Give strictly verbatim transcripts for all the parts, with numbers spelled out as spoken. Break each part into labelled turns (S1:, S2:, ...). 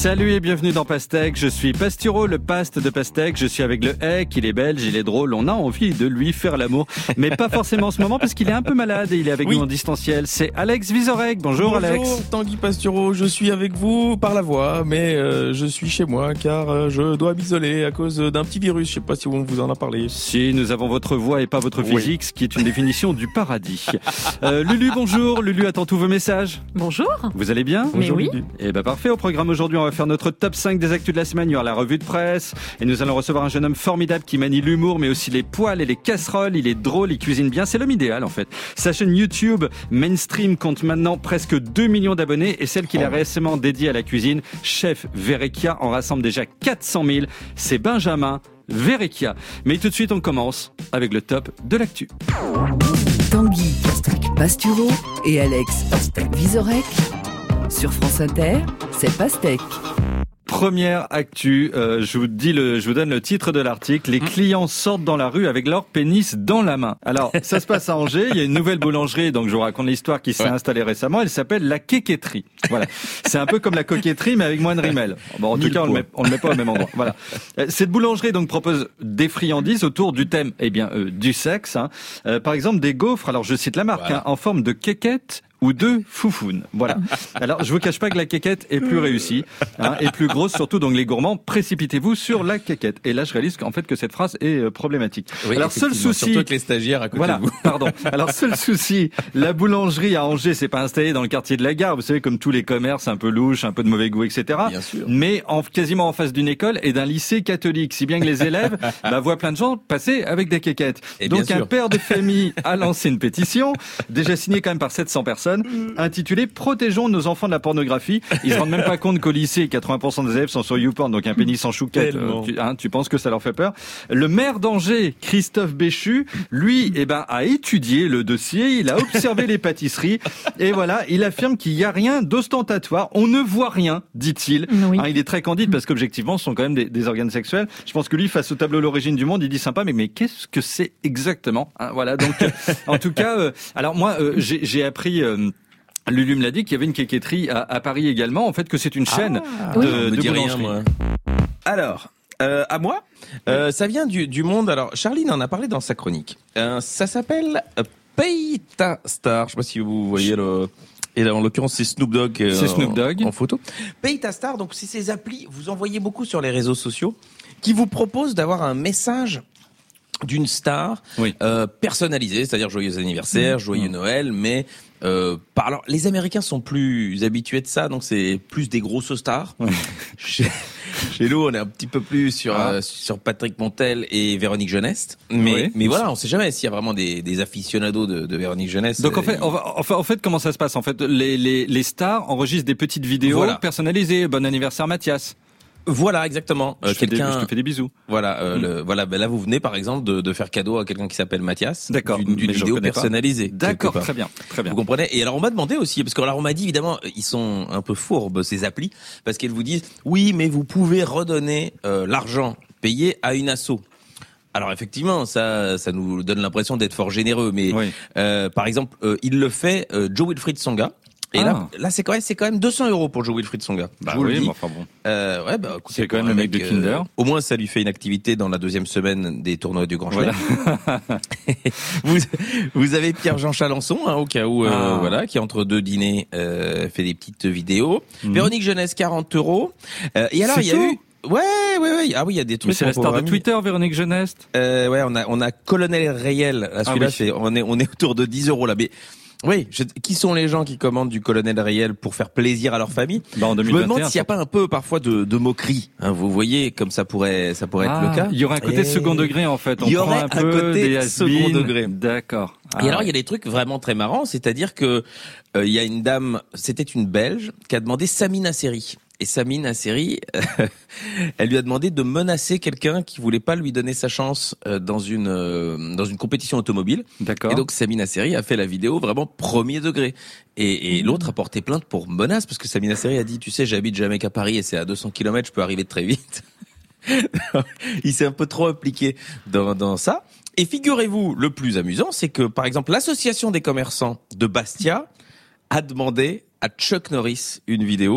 S1: Salut et bienvenue dans Pastèque, je suis Pastureau, le paste de Pastèque, je suis avec le Heck, il est belge, il est drôle, on a envie de lui faire l'amour, mais pas forcément en ce moment parce qu'il est un peu malade et il est avec
S2: oui.
S1: nous en distanciel, c'est Alex Vizorek. Bonjour,
S2: Bonjour
S1: Alex.
S2: Bonjour Tanguy Pastureau, je suis avec vous par la voix, mais euh, je suis chez moi car euh, je dois m'isoler à cause d'un petit virus, je sais pas si on vous en a parlé.
S1: Si, nous avons votre voix et pas votre physique, oui. Ce qui est une définition du paradis. Euh, Lulu, bonjour, Lulu attend tous vos messages.
S3: Bonjour.
S1: Vous allez bien?
S3: Mais
S1: bonjour,
S3: oui.
S1: Lulu. Eh ben parfait, au programme aujourd'hui on va faire notre top cinq des actus de la semaine, il y aura la revue de presse et nous allons recevoir un jeune homme formidable qui manie l'humour mais aussi les poêles et les casseroles, il est drôle, il cuisine bien, c'est l'homme idéal en fait. Sa chaîne YouTube Mainstream compte maintenant presque deux millions d'abonnés et celle qu'il a récemment dédiée à la cuisine, Chef Verrecchia, en rassemble déjà quatre cent mille, c'est Benjamin Verrecchia. Mais tout de suite on commence avec le top de l'actu.
S4: Tanguy Pastureau et Alex Vizorek sur France Inter, c'est Pastèque.
S1: Première actu, euh, je vous dis le, je vous donne le titre de l'article. Les clients sortent dans la rue avec leur pénis dans la main. Alors, ça se passe à Angers. Il y a une nouvelle boulangerie, donc je vous raconte l'histoire qui s'est ouais. installée récemment. Elle s'appelle la Quéquetterie. Voilà. C'est un peu comme la coquetterie, mais avec moins de rimel. Bon, en tout cas, on le met, on le met pas au même endroit. Voilà. Cette boulangerie donc propose des friandises autour du thème, eh bien, euh, du sexe. Hein. Euh, par exemple, des gaufres. Alors, je cite la marque, voilà. hein, en forme de quéquette ou de foufounes. Voilà. Alors, je vous cache pas que la quéquette est plus réussie, hein, et plus grosse, surtout, donc les gourmands, précipitez-vous sur la quéquette. Et là, je réalise qu'en fait, que cette phrase est euh, problématique.
S2: Oui,
S1: alors, seul souci.
S2: Surtout avec les stagiaires à côté
S1: voilà,
S2: de vous.
S1: Pardon. Alors, seul souci, la boulangerie à Angers, c'est pas installée dans le quartier de la Gare. Vous savez, comme tous les commerces un peu louches, un peu de mauvais goût, et cetera.
S2: Bien sûr.
S1: Mais en, quasiment en face d'une école et d'un lycée catholique. Si bien que les élèves, bah, voient plein de gens passer avec des quéquettes. Et donc, un père de famille a lancé une pétition, déjà signée quand même par sept cents personnes, intitulée Protégeons nos enfants de la pornographie. Ils se rendent même pas compte qu'au lycée, quatre-vingts pour cent des élèves sont sur YouPorn, donc un pénis en chouquette. Euh, tu, hein, tu penses que ça leur fait peur? Le maire d'Angers, Christophe Béchu, lui, eh ben, a étudié le dossier, il a observé les pâtisseries, et voilà, il affirme qu'il n'y a rien d'ostentatoire. On ne voit rien, dit-il.
S3: Oui.
S1: Hein, il est très candide parce qu'objectivement, ce sont quand même des, des organes sexuels. Je pense que lui, face au tableau L'origine du monde, il dit sympa, mais, mais qu'est-ce que c'est exactement? Hein, voilà, donc, euh, en tout cas, euh, alors moi, euh, j'ai, j'ai appris... Euh, Lulu me l'a dit qu'il y avait une quéquetterie à, à Paris également, en fait que c'est une chaîne
S2: ah,
S1: de,
S2: oui.
S1: de
S2: boulangerie.
S1: rien, moi.
S2: Alors, euh, à moi, euh, oui. ça vient du, du monde. Alors, Charline en a parlé dans sa chronique. Euh, ça s'appelle Paytastar. Je sais pas si vous voyez le. Et là, en l'occurrence, c'est Snoop Dogg, euh,
S1: c'est Snoop Dogg.
S2: En, en photo. Paytastar, donc c'est ces applis. Vous en voyez beaucoup sur les réseaux sociaux qui vous proposent d'avoir un message d'une star
S1: oui.
S2: euh, personnalisé, c'est-à-dire joyeux anniversaire, joyeux mmh. Noël, mais euh, par alors les Américains sont plus habitués de ça, donc c'est plus des grosses stars. Mmh. Chez, chez nous, on est un petit peu plus sur ah. euh, sur Patrick Montel et Véronique Jeunesse, mais oui. mais voilà, on sait jamais s'il y a vraiment des des aficionados de, de Véronique Jeunesse.
S1: Donc en fait,
S2: et...
S1: en fait, en fait, comment ça se passe? En fait, les les les stars enregistrent des petites vidéos voilà. personnalisées. Bon anniversaire, Mathias.
S2: Voilà, exactement.
S1: Je, euh, fais quelqu'un... des, je te fais des bisous.
S2: Voilà, euh, mm. le, voilà. Ben là, vous venez par exemple de, de faire cadeau à quelqu'un qui s'appelle Mathias.
S1: D'accord.
S2: D'une, d'une vidéo personnalisée.
S1: D'accord, très bien, très bien.
S2: Vous comprenez? Et alors on m'a demandé aussi, parce que alors on m'a dit évidemment, ils sont un peu fourbes ces applis, parce qu'elles vous disent oui, mais vous pouvez redonner euh, l'argent payé à une asso. Alors effectivement, ça, ça nous donne l'impression d'être fort généreux, mais oui. euh, par exemple, euh, il le fait euh, Joe Wilfried Tsonga. Et ah. là, là, c'est quand même, c'est quand même deux cents euros pour Joe Wilfried Tsonga.
S1: Bah oui, mais enfin bon.
S2: Euh, ouais, bah,
S1: c'est quand même le mec, mec de Kinder.
S2: Euh, au moins, ça lui fait une activité dans la deuxième semaine des tournois du Grand Chelem. Voilà. vous, vous avez Pierre-Jean Chalençon, hein, au cas où, euh, ah. voilà, qui entre deux dîners, euh, fait des petites vidéos. Mmh. Véronique Jeunesse, quarante euros. Euh, et alors, il y a eu, Ouais, ouais, ouais. Ah oui, il y a des trucs.
S1: Mais c'est la star de Twitter, Véronique Jeunesse.
S2: Euh, ouais, on a, on a Colonel Réel. Là, celui-là, ah oui. c'est, on est, on est autour de dix euros là. Mais oui, je, qui sont les gens qui commandent du Colonel Réel pour faire plaisir à leur famille?
S1: Bah, en deux mille vingt et un,
S2: je me demande s'il n'y a pas un peu parfois de, de moquerie. Hein, vous voyez, comme ça pourrait, ça pourrait
S1: ah,
S2: être le cas.
S1: Il y aurait un côté et... second degré en fait. On
S2: il y aurait
S1: prend un,
S2: un
S1: peu
S2: côté
S1: des
S2: second degré.
S1: D'accord.
S2: Ah, et alors il y a des trucs vraiment très marrants, c'est-à-dire que euh, il y a une dame, c'était une Belge, qui a demandé Samina Seri. Et Samina Nasseri, euh, elle lui a demandé de menacer quelqu'un qui voulait pas lui donner sa chance euh, dans une euh, dans une compétition automobile.
S1: D'accord.
S2: Et donc Samina Nasseri a fait la vidéo vraiment premier degré. Et, et mmh. l'autre a porté plainte pour menace parce que Samina Nasseri a dit, tu sais, j'habite jamais qu'à Paris et c'est à deux cents kilomètres, je peux arriver très vite. Il s'est un peu trop impliqué dans, dans ça. Et figurez-vous, le plus amusant, c'est que par exemple l'association des commerçants de Bastia a demandé à Chuck Norris une vidéo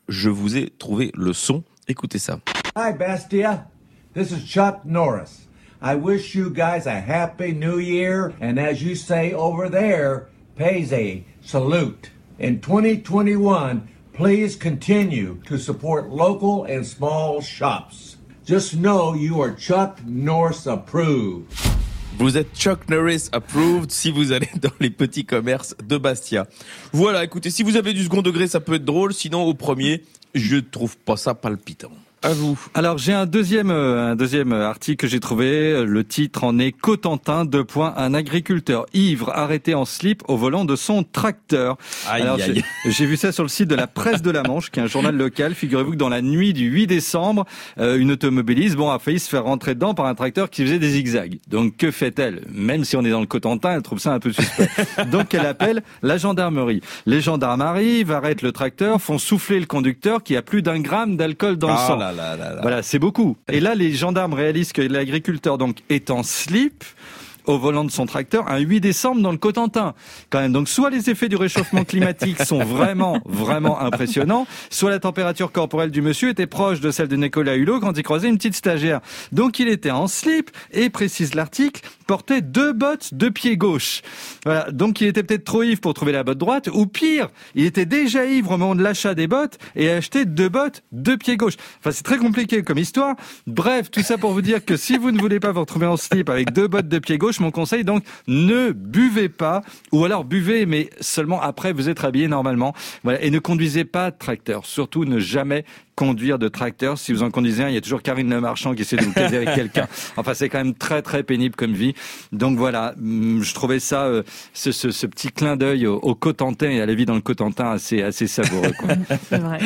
S2: je vous ai trouvé le son. Écoutez ça.
S3: Hi, Bastia. This is Chuck Norris. I wish you guys a happy new year, and as you say over there, Payse, salute. In twenty twenty-one, please continue to support local and small shops. Just know you are Chuck Norris approved.
S2: Vous êtes Chuck Norris approved si vous allez dans les petits commerces de Bastia. Voilà, écoutez, si vous avez du second degré, ça peut être drôle. Sinon, au premier, je trouve pas ça palpitant. À vous.
S1: Alors j'ai un deuxième euh, un deuxième article que j'ai trouvé. Le titre en est Cotentin. Deux points. Un agriculteur ivre arrêté en slip au volant de son tracteur.
S2: Aïe,
S1: Alors
S2: aïe.
S1: j'ai, j'ai vu ça sur le site de la Presse de la Manche, qui est un journal local. Figurez-vous que dans la nuit du huit décembre, euh, une automobiliste bon a failli se faire rentrer dedans par un tracteur qui faisait des zigzags. Donc que fait-elle? Même si on est dans le Cotentin, elle trouve ça un peu suspect. Donc elle appelle la gendarmerie. Les gendarmes arrivent, arrêtent le tracteur, font souffler le conducteur qui a plus d'un gramme d'alcool dans le
S2: Ah
S1: sang.
S2: là là là là.
S1: Voilà, c'est beaucoup. Et là, les gendarmes réalisent que l'agriculteur donc est en slip au volant de son tracteur un huit décembre dans le Cotentin. Quand même. Donc, soit les effets du réchauffement climatique sont vraiment, vraiment impressionnants, soit la température corporelle du monsieur était proche de celle de Nicolas Hulot quand il croisait une petite stagiaire. Donc, il était en slip et, précise l'article, portait deux bottes de pied gauche. Voilà. Donc, il était peut-être trop ivre pour trouver la botte droite, ou pire, il était déjà ivre au moment de l'achat des bottes et a acheté deux bottes de pied gauche. Enfin, c'est très compliqué comme histoire. Bref, tout ça pour vous dire que si vous ne voulez pas vous retrouver en slip avec deux bottes de pied gauche, mon conseil donc, ne buvez pas, ou alors buvez, mais seulement après vous être habillé normalement. Voilà. Et ne conduisez pas de tracteur. Surtout ne jamais conduire de tracteur. Si vous en conduisez un, il y a toujours Karine Le Marchand qui essaie de vous caser avec quelqu'un. Enfin, c'est quand même très très pénible comme vie. Donc voilà, je trouvais ça, euh, ce, ce, ce petit clin d'œil au, au Cotentin et à la vie dans le Cotentin assez, assez savoureux, quoi.
S5: C'est vrai.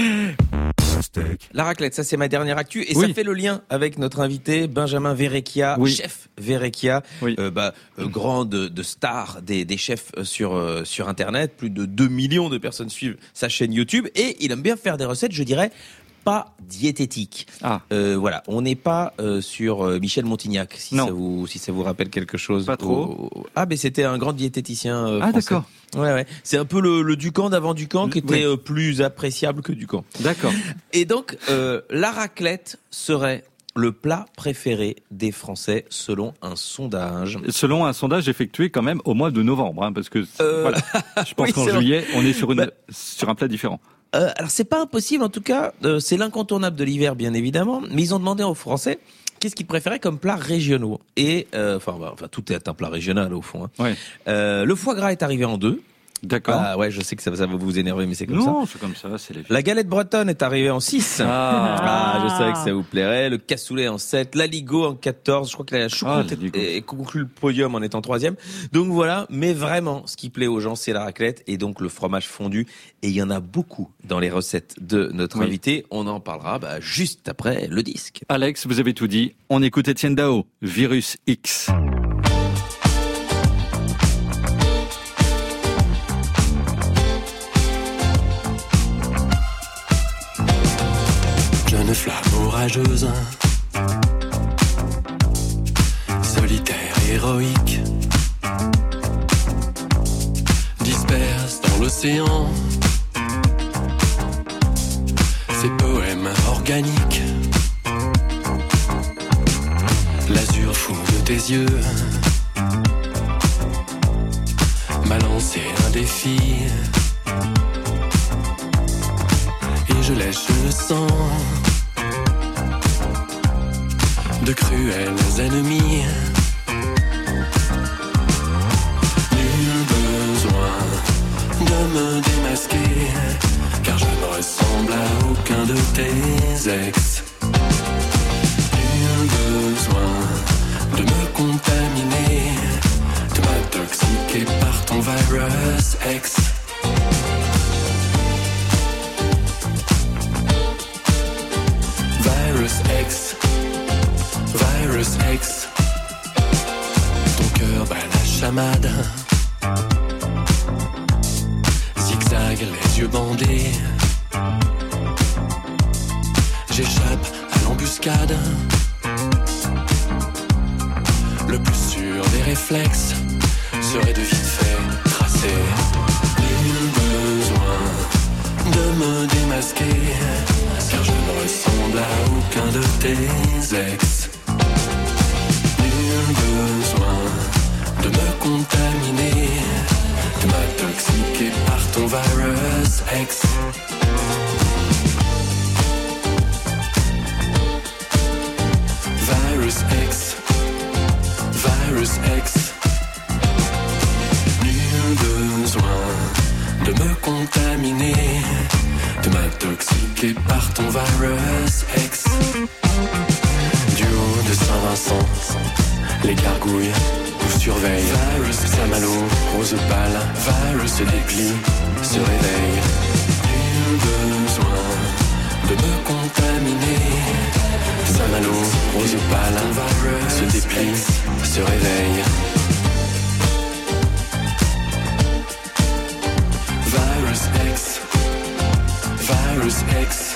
S2: La raclette, ça c'est ma dernière actu et
S1: Oui.
S2: ça fait le lien avec notre invité Benjamin Verrecchia,
S1: Oui.
S2: chef Verrecchia,
S1: Oui.
S2: euh, bah, euh, grand de, de star des, des chefs sur euh, sur internet, plus de deux millions de personnes suivent sa chaîne YouTube et il aime bien faire des recettes, je dirais pas diététiques.
S1: Ah.
S2: Euh, voilà, on n'est pas euh, sur euh, Michel Montignac, si
S1: Non.
S2: ça vous si ça vous rappelle quelque chose.
S1: Pas trop.
S2: Au- Ah, mais c'était un grand diététicien euh,
S1: Ah,
S2: français.
S1: d'accord.
S2: Ouais, ouais. C'est un peu le, le Ducamp d'avant Ducamp qui était
S1: Oui.
S2: euh, plus appréciable que Ducamp.
S1: D'accord.
S2: Et donc, euh, la raclette serait le plat préféré des Français selon un sondage.
S1: Selon un sondage effectué quand même au mois de novembre, hein, parce que
S2: Euh,
S1: voilà, je pense
S2: oui,
S1: qu'en
S2: c'est vrai.
S1: juillet, on est sur une
S2: Bah,
S1: sur un plat différent.
S2: Euh, alors, c'est pas impossible, en tout cas, euh, c'est l'incontournable de l'hiver, bien évidemment, mais ils ont demandé aux Français qu'est-ce qu'ils préféraient comme plats régionaux. Et, euh, enfin, bah, enfin, tout est un plat régional, au fond. Hein.
S1: Ouais.
S2: Euh, le foie gras est arrivé en deux.
S1: D'accord.
S2: Ah ouais, je sais que ça, ça va vous énerver, mais c'est comme ça.
S1: non, c'est comme ça, c'est les
S2: La galette bretonne est arrivée en six.
S1: Ah.
S2: Ah, je savais que ça vous plairait. Le cassoulet en sept. L'aligot en quatorze. Je crois que la choucroute
S1: Ah, l'aligot.
S2: est conclut le podium en étant troisième. Donc voilà. Mais vraiment, ce qui plaît aux gens, c'est la raclette et donc le fromage fondu. Et il y en a beaucoup dans les recettes de notre
S1: Oui.
S2: invité. On en parlera bah, juste après le disque.
S1: Alex, vous avez tout dit. On écoute Étienne Dao, Virus X.
S6: Jeune flamme orageuse, solitaire, héroïque, disperse dans l'océan ses poèmes organiques. L'azur fou de tes yeux m'a lancé un défi et je lèche le sang de cruels ennemis. Nul besoin de me démasquer, car je ne ressemble à aucun de tes ex. Nul besoin de me contaminer, de m'intoxiquer par ton virus X. Virus X, Virus X. Ton cœur bat la chamade, zigzag, les yeux bandés. J'échappe à l'embuscade, le plus sûr des réflexes serait de vite fait tracer. Nul besoin de me démasquer, car je ne ressemble à aucun de tes ex. Nul besoin de me contaminer, de m'intoxiquer par ton virus X. Virus X, Virus X. Nul besoin de me contaminer, de m'intoxiquer par ton virus X. Du haut de Saint-Vincent, les gargouilles nous surveillent. Virus Saint-Malo, rose pâle, virus se déplie, se réveille. Nul besoin de me contaminer. Saint-Malo, rose pâle, se déplie, se réveille. Virus X, Virus X.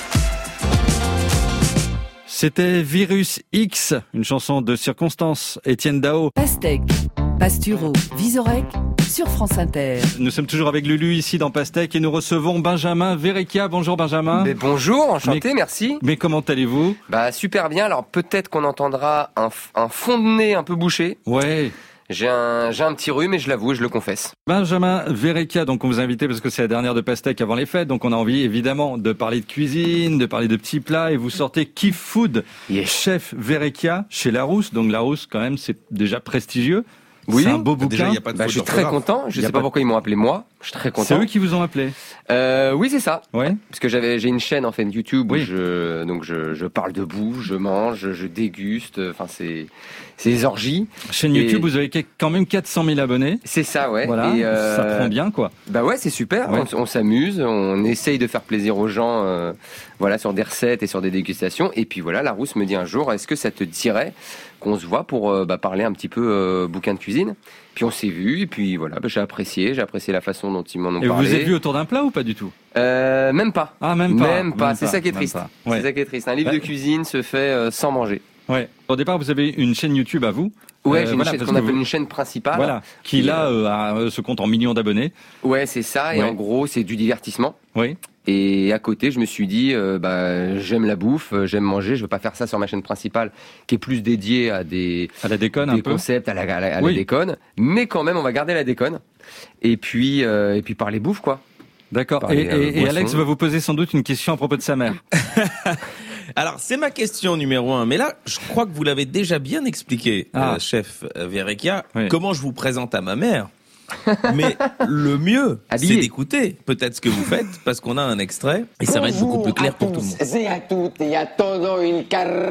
S1: C'était Virus X, une chanson de circonstance. Étienne Dao.
S4: Pastèque, Pasturo, Vizorek sur France Inter.
S1: Nous sommes toujours avec Lulu ici dans Pastèque et nous recevons Benjamin Verrecchia. Bonjour Benjamin.
S5: Mais bonjour, enchanté,
S1: mais,
S5: merci.
S1: Mais comment allez-vous ?
S5: Bah super bien, alors peut-être qu'on entendra un, un fond de nez un peu bouché.
S1: Ouais.
S5: J'ai un, j'ai un petit rhume et je l'avoue, je le confesse.
S1: Benjamin Verrecchia, donc on vous a invité parce que c'est la dernière de Pastèque avant les fêtes, donc on a envie évidemment de parler de cuisine, de parler de petits plats, et vous sortez Kif Food,
S5: Yes.
S1: chef Verrecchia chez Larousse. Donc Larousse quand même c'est déjà prestigieux.
S5: Oui.
S1: C'est un beau
S2: Déjà,
S1: bouquin.
S2: il y a pas de
S5: Bah,
S2: faute
S5: je suis très
S2: d'orthographe.
S5: content, je
S1: Y a
S5: sais
S1: pas
S5: pas
S1: de-
S5: pourquoi ils m'ont appelé moi, je suis très
S1: C'est
S5: content.
S1: eux qui vous ont appelé.
S5: Euh, oui, c'est ça.
S1: Ouais.
S5: Parce que j'avais, j'ai une chaîne en fait YouTube
S1: Oui.
S5: où je, donc je, je parle de bouffe, je mange, je déguste, enfin c'est, c'est des orgies.
S1: Chaîne
S5: Et-
S1: YouTube, vous avez quand même quatre cent mille abonnés.
S5: C'est ça, ouais.
S1: Voilà,
S5: Et, euh,
S1: ça prend bien quoi.
S5: Bah ouais, c'est super.
S1: Ouais.
S5: On, on s'amuse, on essaye de faire plaisir aux gens, euh, voilà, sur des recettes et sur des dégustations. Et puis voilà, Larousse me dit un jour, est-ce que ça te dirait qu'on se voit pour euh, bah, parler un petit peu euh, bouquin de cuisine? Puis on s'est vu, et puis voilà, bah, j'ai apprécié, j'ai apprécié la façon dont ils m'en ont
S1: Et vous
S5: parlé.
S1: vous êtes vu autour d'un plat ou pas du tout ?
S5: Euh, même pas.
S1: Ah même pas.
S5: Même pas. C'est ça qui est
S1: même
S5: triste.
S1: pas.
S5: C'est
S1: Ouais.
S5: ça qui est triste. Un livre
S1: Ouais.
S5: de cuisine se fait euh, sans manger.
S1: Ouais. Au départ, vous avez une chaîne YouTube à vous.
S5: Ouais,
S1: Euh,
S5: j'ai une
S1: voilà,
S5: chaîne
S1: parce
S5: qu'on
S1: que
S5: appelle
S1: vous-
S5: une chaîne principale.
S1: Voilà, qui
S5: Qui,
S1: là euh, a, euh, se compte en millions d'abonnés.
S5: Ouais, c'est ça. Et
S1: Ouais.
S5: en gros, c'est du divertissement.
S1: Oui.
S5: Et à côté, je me suis dit, euh, bah, j'aime la bouffe, euh, j'aime manger. Je veux pas faire ça sur ma chaîne principale, qui est plus dédiée à des,
S1: À la déconne un
S5: des
S1: peu.
S5: concepts, à la, à la, à la
S1: Oui.
S5: déconne. Mais quand même, on va garder la déconne. Et puis, euh, et puis parler bouffe, quoi.
S1: D'accord.
S5: Parler,
S1: Et,
S5: euh,
S1: et- et
S5: boisson.
S1: Alex va vous poser sans doute une question à propos de sa mère.
S2: Alors, c'est ma question numéro un. Mais là, je crois que vous l'avez déjà bien expliqué,
S1: Ah.
S2: euh, chef Verrecchia,
S1: Oui.
S2: comment je vous présente à ma mère. Mais le mieux,
S5: Habillé.
S2: c'est d'écouter peut-être ce que vous faites, parce qu'on a un extrait, et ça va être beaucoup plus clair pour tout le monde.
S7: Y a toutes y a todo el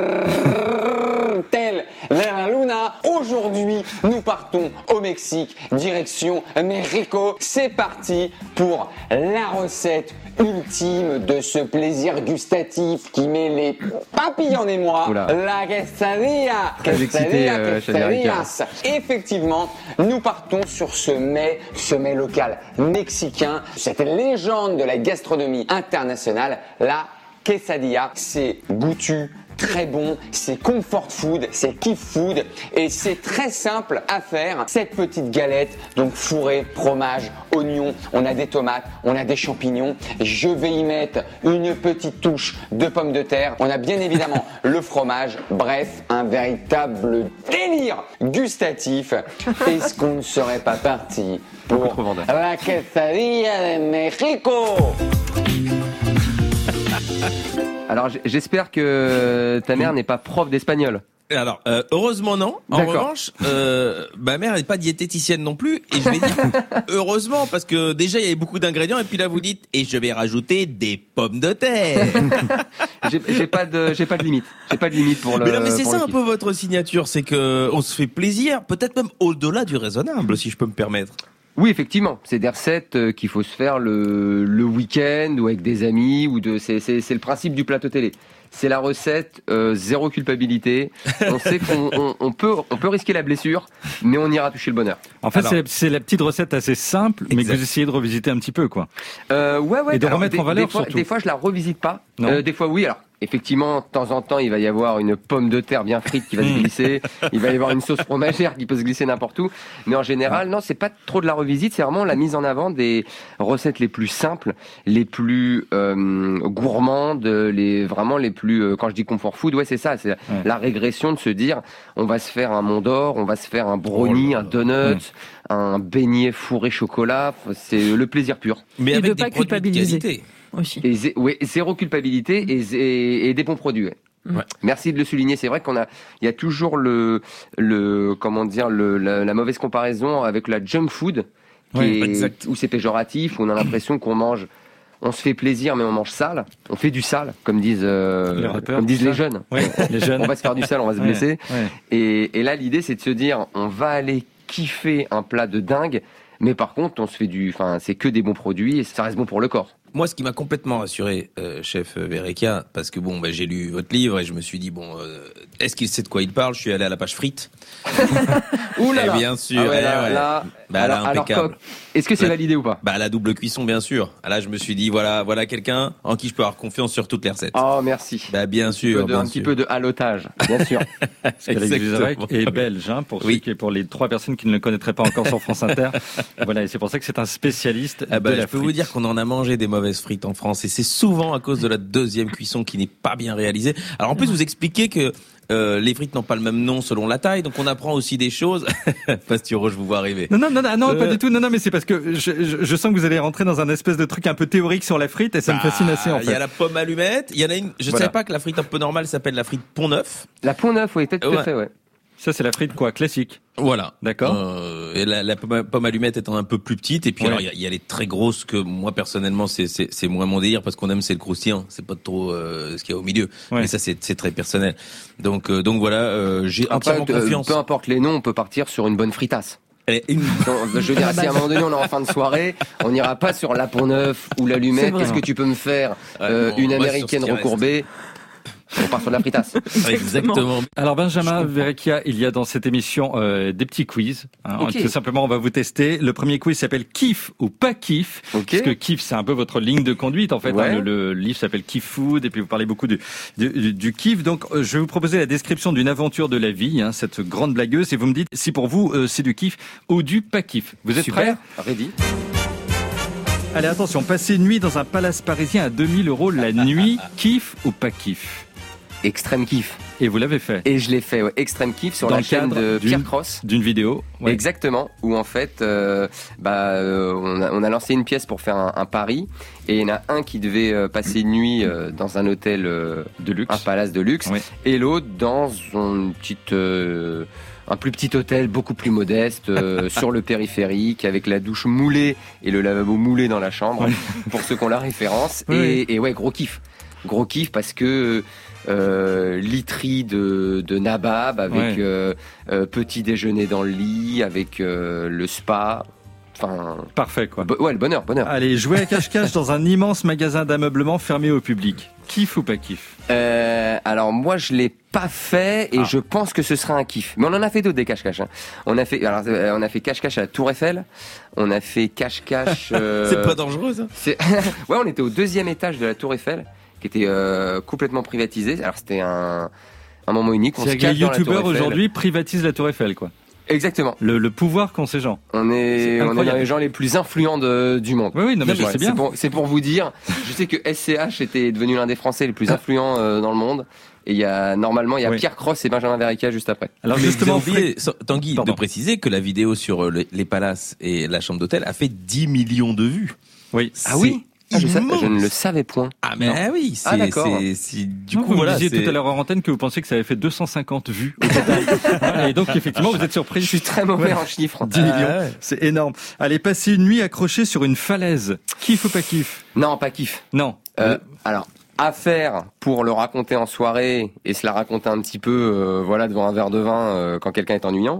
S7: cartel de la luna. Aujourd'hui, nous partons au Mexique, direction Mexico. C'est parti pour la recette ultime de ce plaisir gustatif qui met les papilles en émoi.
S5: Oula.
S7: La quesadilla.
S5: Très excité, euh, chef Verrecchia.
S7: quesadillas. Effectivement, nous partons sur ce mets, ce mets local mexicain, cette légende de la gastronomie internationale, la quesadilla. C'est goûtu, très bon, c'est comfort food, c'est kiff food et c'est très simple à faire. Cette petite galette, donc fourrée, fromage, oignon, on a des tomates, on a des champignons. Je vais y mettre une petite touche de pommes de terre. On a bien évidemment le fromage. Bref, un véritable délire gustatif. Est-ce qu'on ne serait pas parti
S5: Beaucoup
S7: pour
S5: trop vendeur.
S7: la quesadilla de Mexico?
S5: Alors, j- j'espère que ta mère n'est pas prof d'espagnol.
S2: Alors, euh, heureusement non. En
S5: D'accord.
S2: revanche, euh, ma mère n'est pas diététicienne non plus. Et je vais dire heureusement, parce que déjà, il y avait beaucoup d'ingrédients. Et puis là, vous dites, et je vais rajouter des pommes de terre.
S5: J'ai j'ai pas de, j'ai pas de limite. J'ai pas de limite pour le.
S2: Mais non, mais c'est
S5: pour
S2: ça
S5: le
S2: un
S5: kiff.
S2: peu votre signature. C'est que on se fait plaisir, peut-être même au-delà du raisonnable, si je peux me permettre.
S5: Oui, effectivement, c'est des recettes euh, qu'il faut se faire le, le week-end ou avec des amis ou de. C'est, c'est, c'est le principe du plateau télé. C'est la recette euh, zéro culpabilité. On sait qu'on on, on peut, on peut risquer la blessure, mais on ira toucher le bonheur.
S1: En fait,
S2: Alors-
S1: c'est, c'est la petite recette assez simple, mais que
S2: Exact.
S1: vous essayez de revisiter un petit peu, quoi.
S5: Euh, ouais, ouais.
S1: Et de
S5: alors,
S1: remettre
S5: des,
S1: en valeur,
S5: des fois,
S1: surtout.
S5: des fois, je la revisite pas.
S1: Non.
S5: Euh, des fois, oui. Alors, effectivement, de temps en temps, il va y avoir une pomme de terre bien frite qui va se glisser. Il va y avoir une sauce fromagère qui peut se glisser n'importe où. Mais en général, non, c'est pas trop de la revisite. C'est vraiment la mise en avant des recettes les plus simples, les plus euh, gourmandes, les vraiment les plus. Euh, quand je dis comfort food, ouais, c'est ça. C'est ouais. la régression de se dire, on va se faire un Mont d'Or, on va se faire un brownie, oh un donut, mmh. un beignet fourré chocolat. C'est le plaisir pur.
S2: Mais
S8: et
S2: avec
S8: de
S2: des
S8: pas
S2: produits de
S8: culpabiliser.
S2: qualité.
S8: Aussi.
S5: Et zé, ouais, zéro culpabilité et, et, et des bons produits. Ouais. Ouais. Merci de le souligner. C'est vrai qu'on a, il y a toujours le, le, comment dire, le, la, la mauvaise comparaison avec la junk food, qui
S1: ouais,
S5: est,
S1: exact.
S5: où c'est péjoratif, où on a l'impression qu'on mange, on se fait plaisir, mais on mange sale. On fait du sale, comme disent, euh, les rappeurs, comme disent les jeunes.
S1: Ouais, les jeunes.
S5: On va se faire du sale, on va se
S1: ouais,
S5: blesser.
S1: Ouais.
S5: Et, et là, l'idée, c'est de se dire, on va aller kiffer un plat de dingue. Mais par contre, on se fait du, enfin, c'est que des bons produits et ça reste bon pour le corps.
S2: Moi, ce qui m'a complètement rassuré, euh, chef Verrecchia, parce que bon, bah, j'ai lu votre livre et je me suis dit bon, euh, est-ce qu'il sait de quoi il parle ? Je suis allé à la page frites.
S5: Ouh là là.
S2: Et bien sûr.
S5: Ah ouais,
S2: eh
S5: là,
S2: ouais.
S5: là,
S2: bah,
S5: alors,
S2: là, impeccable.
S5: alors, est-ce que c'est
S2: là,
S5: validé ou pas ?
S2: Bah, la double cuisson, bien sûr. Là, je me suis dit voilà, voilà quelqu'un en qui je peux avoir confiance sur toutes les recettes.
S5: Oh, merci.
S2: Bah, bien sûr.
S5: Un, peu de,
S2: bien
S5: un
S2: sûr.
S5: petit peu de halotage, bien sûr.
S1: Alex Vizorek est belge, hein, pour
S2: oui.
S1: ceux qui, pour les trois personnes qui ne le connaîtraient pas encore sur France Inter. Voilà, et c'est pour ça que c'est un spécialiste
S2: ah bah,
S1: de la
S2: je peux
S1: frite.
S2: vous dire qu'on en a mangé des mauvaises frites en France et c'est souvent à cause de la deuxième cuisson qui n'est pas bien réalisée. Alors en plus, vous expliquez que euh, les frites n'ont pas le même nom selon la taille, donc on apprend aussi des choses. Pasturo, je vous vois arriver.
S1: Non, non, non, non,
S2: euh...
S1: pas du tout. Non, non, mais c'est parce que je, je, je sens que vous allez rentrer dans un espèce de truc un peu théorique sur la frite et ça bah, me fascine assez en fait.
S2: Il y a la pomme allumette, il y en a une. Je voilà. savais pas que la frite un peu normale s'appelle la frite Pont-Neuf.
S5: La Pont-Neuf, oui, peut-être tout
S2: ouais.
S5: à fait, ouais.
S1: Ça, c'est la frite quoi, classique.
S2: Voilà.
S1: D'accord.
S2: Euh, et la, la pomme, pomme allumette étant un peu plus petite. Et puis ouais. alors, il y a, y a les très grosses que moi, personnellement, c'est, c'est, c'est moins mon délire parce qu'on aime, c'est le croustillant. C'est pas trop euh, ce qu'il y a au milieu. Ouais. Mais ça, c'est, c'est très personnel. Donc, euh, donc voilà, euh, j'ai
S5: Après,
S2: entièrement
S5: euh,
S2: confiance.
S5: Peu importe les noms, on peut partir sur une bonne fritasse.
S2: Une...
S5: Donc, je veux dire, si à un moment donné on est en fin de soirée, on n'ira pas sur la Pont-Neuf ou l'allumette. Qu'est-ce que tu peux me faire euh, ouais, bon, une américaine recourbée? On part sur de la fritasse.
S2: Exactement.
S1: Alors Benjamin Verrecchia, il y a dans cette émission euh, des petits quiz. Hein. Okay. Tout simplement, on va vous tester. Le premier quiz s'appelle Kiff ou pas Kiff.
S5: Okay.
S1: Parce que Kiff, c'est un peu votre ligne de conduite en fait.
S5: Ouais.
S1: Hein. Le, le livre s'appelle Kiff Food et puis vous parlez beaucoup du, du, du kiff. Donc euh, je vais vous proposer la description d'une aventure de la vie, hein, cette grande blagueuse, et vous me dites si pour vous euh, c'est du kiff ou du pas kiff. Vous êtes
S5: Super.
S1: prêts ?
S5: Ready.
S1: Allez, attention, passer une nuit dans un palace parisien à deux mille euros la nuit, kiff ou pas kiff ?
S5: Extrême kiff.
S1: Et vous l'avez fait.
S5: Et je l'ai fait, ouais. Extrême kiff sur
S1: Dans
S5: la
S1: le
S5: chaîne de
S1: d'une,
S5: Pierre Cross.
S1: D'une vidéo.
S5: Ouais. Exactement. Où en fait, euh, bah, euh, on, a, on a lancé une pièce pour faire un, un pari. Et il y en a un qui devait euh, passer une nuit euh, dans un hôtel euh,
S1: de luxe,
S5: un palace de luxe,
S1: ouais.
S5: Et l'autre dans une petite, euh, un plus petit hôtel beaucoup plus modeste euh, sur le périphérique avec la douche moulée et le lavabo moulé dans la chambre ouais. Pour ceux qui ont la référence.
S1: Oui.
S5: Et, et ouais, gros kiff, gros kiff parce que euh, literie de, de nabab avec ouais. euh, euh, petit déjeuner dans le lit avec euh, le spa. Enfin,
S1: parfait quoi.
S5: Bo- ouais, le bonheur, bonheur.
S1: Allez, jouer à cache-cache dans un immense magasin d'ameublement fermé au public. Kiff ou pas kiff ?
S5: euh, Alors moi, je l'ai pas fait et ah. je pense que ce sera un kiff. Mais on en a fait d'autres des cache-cache. Hein. On a fait, alors euh, on a fait cache-cache à la Tour Eiffel. On a fait cache-cache. Euh...
S2: C'est pas dangereux ça ?
S5: C'est... ouais, on était au deuxième étage de la Tour Eiffel, qui était euh, complètement privatisé. Alors c'était un un moment unique. On
S1: C'est
S5: se
S1: que les youtubeurs aujourd'hui privatisent la Tour Eiffel, quoi.
S5: Exactement.
S1: Le, le pouvoir qu'ont ces gens.
S5: On est, on est dans les gens les plus influents de, du monde.
S1: Oui, oui, non, mais
S5: ouais,
S1: c'est bien.
S5: C'est pour, c'est pour vous dire, je sais que S C H était devenu l'un des Français les plus influents euh, dans le monde. Et il y a, normalement, il y a oui. Pierre Cross et Benjamin Verrecchia juste après.
S2: Alors, justement, vous avez oublié, Tanguy, Pardon. de préciser que la vidéo sur les, les palaces et la chambre d'hôtel a fait dix millions de vues.
S1: Oui.
S5: Ah c'est oui? Ah, je, sais, je ne le savais point.
S2: Ah mais ah oui, c'est,
S5: ah, d'accord.
S2: c'est, c'est du
S1: non,
S2: coup
S1: vous
S2: voilà.
S1: Vous disiez
S2: c'est...
S1: tout à l'heure en antenne que vous pensiez que ça avait fait deux cent cinquante vues au total. Et donc effectivement, vous êtes surpris.
S5: Je suis très mauvais ouais. en chiffres.
S1: dix millions, ah, ouais. C'est énorme. Allez, passer une nuit accrochée sur une falaise. Kiff ou pas kiff ?
S5: Non, pas kiff.
S1: Non.
S5: Euh, euh... Alors. À faire pour le raconter en soirée et se la raconter un petit peu, euh, voilà, devant un verre de vin euh, quand quelqu'un est ennuyant,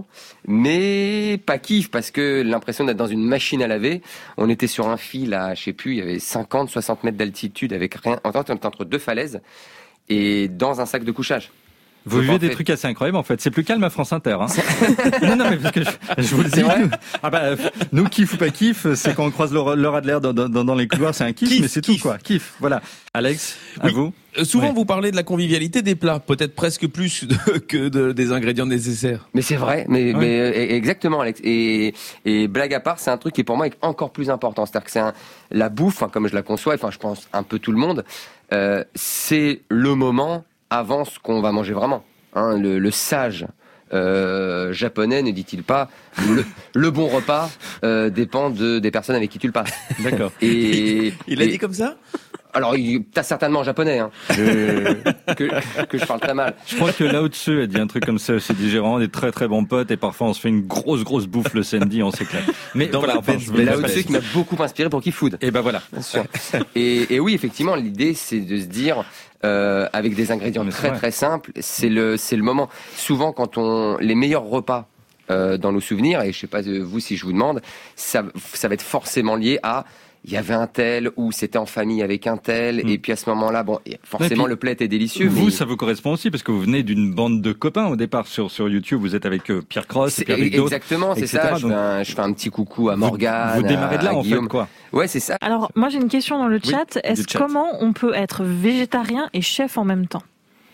S5: mais pas kiff parce que l'impression d'être dans une machine à laver. On était sur un fil à, je sais plus, il y avait cinquante, soixante mètres d'altitude avec rien. En fait, on était entre deux falaises et dans un sac de couchage.
S1: Vous
S5: Donc,
S1: vivez
S5: en
S1: des
S5: fait-
S1: trucs assez incroyables en fait. C'est plus calme à France Inter. Hein. non, non, mais parce que je, je vous le dis.
S5: vrai
S1: nous, ah bah, nous, kiff ou pas kiff, c'est quand on croise Laura, Laura Adler dans, dans, dans les couloirs, c'est un kiff,
S2: Kiff,
S1: mais c'est
S2: kiff.
S1: tout quoi. Kiff. Voilà. Alex, à
S2: Oui.
S1: vous.
S2: Euh, Souvent,
S1: Oui.
S2: vous parlez de la convivialité des plats, peut-être presque plus de- que de- des ingrédients nécessaires.
S5: Mais c'est vrai, mais,
S1: Oui.
S5: mais euh, exactement, Alex. Et, et blague à part, c'est un truc qui pour moi est encore plus important. C'est-à-dire que c'est un, la bouffe, hein, comme je la conçois, enfin je pense un peu tout le monde, euh, c'est le moment avant ce qu'on va manger vraiment. Hein, le, le sage euh, japonais ne dit-il pas le, le bon repas euh, dépend de, des personnes avec qui tu le passes.
S1: D'accord.
S5: Et,
S2: Il a
S5: et-
S2: dit comme ça?
S5: alors, il- t'as certainement en japonais, hein, je- que, que je parle très mal.
S1: Je crois que là au-dessus, elle dit un truc comme ça, c'est digérant, des très très bons potes, et parfois on se fait une grosse grosse bouffe le samedi, on s'éclate. Mais
S2: Dans
S1: voilà,
S2: la
S1: enfin,
S2: peine,
S1: je
S5: Mais
S1: vais
S5: là
S1: pas
S5: où
S1: passer.
S5: ceux qui m'a beaucoup inspiré pour Keep Food.
S1: Et ben voilà.
S5: Bien sûr. Et, et oui, effectivement, l'idée, c'est de se dire, euh, avec des ingrédients
S1: Mais c'est
S5: très
S1: vrai.
S5: très simples, c'est le c'est le moment. Souvent, quand on les meilleurs repas euh, dans nos souvenirs, et je sais pas euh, vous si je vous demande, ça ça va être forcément lié à il y avait un tel ou c'était en famille avec un tel,
S1: Mm.
S5: et puis à ce moment-là, bon, forcément
S1: Et puis,
S5: le plat était délicieux.
S1: Vous,
S5: mais
S1: ça vous correspond aussi parce que vous venez d'une bande de copains au départ sur sur YouTube. Vous êtes avec euh, Pierre Cross, et
S5: c'est
S1: puis avec d'autres.
S5: exactement, c'est
S1: et cetera.
S5: ça. Je
S1: Donc,
S5: fais, un, je fais un petit coucou à
S1: Vous-
S5: Morgane.
S1: Vous, démarrez de là
S5: à
S1: en
S5: Guillaume.
S1: fait quoi.
S5: Ouais, c'est ça.
S8: Alors, moi j'ai une question dans le
S1: Oui,
S8: chat. Est-ce
S1: du chat.
S8: comment on peut être végétarien et chef en même temps?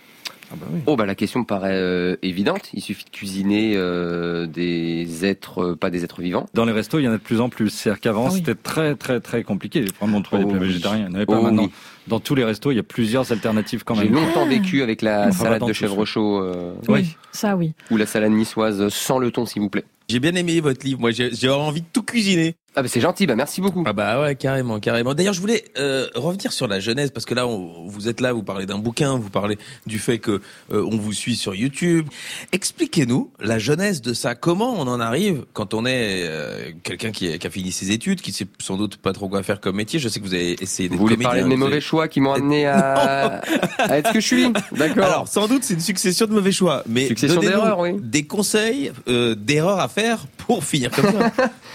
S1: Ah bah oui.
S5: Oh bah la question me paraît euh, évidente. Il suffit de cuisiner euh, des êtres, euh, pas des êtres vivants.
S1: Dans les restos, il y en a de plus en plus. C'est-à-dire qu'avant,
S8: Ah oui.
S1: c'était très, très, très compliqué. Vraiment, de trouver
S5: Oh
S1: des plats
S5: oui.
S1: végétariens. Il n'y en avait pas
S5: Oh
S1: maintenant.
S5: oui.
S1: Dans tous les restos, il y a plusieurs alternatives quand
S5: J'ai
S1: même.
S5: longtemps vécu avec la
S1: Enfin,
S5: salade
S1: dans
S5: de
S1: tout
S5: chèvre
S1: ça.
S5: chaud euh,
S1: Oui.
S8: Ça oui.
S5: ou la salade niçoise sans le thon, s'il vous plaît.
S2: J'ai bien aimé votre livre. Moi, j'ai j'ai envie de tout cuisiner.
S5: Ah bah c'est gentil, bah merci beaucoup.
S2: Ah bah ouais, carrément, carrément. D'ailleurs, je voulais euh, revenir sur la genèse parce que là, on, vous êtes là, vous parlez d'un bouquin, vous parlez du fait que euh, on vous suit sur YouTube. Expliquez-nous la genèse de ça. Comment on en arrive quand on est euh, quelqu'un qui, a- qui a fini ses études, qui sait sans doute pas trop quoi faire comme métier. Je sais que vous avez essayé d'être
S5: Vous voulez
S2: comédien.
S5: parler de mes
S2: vous
S5: mauvais
S2: avez-
S5: choix qui m'ont amené à, à être ce que je suis. D'accord.
S2: Alors, sans doute, c'est une succession de mauvais choix, mais
S5: Succession
S2: donnez-nous
S5: d'erreurs, oui.
S2: des conseils euh, d'erreurs à faire pour finir comme ça.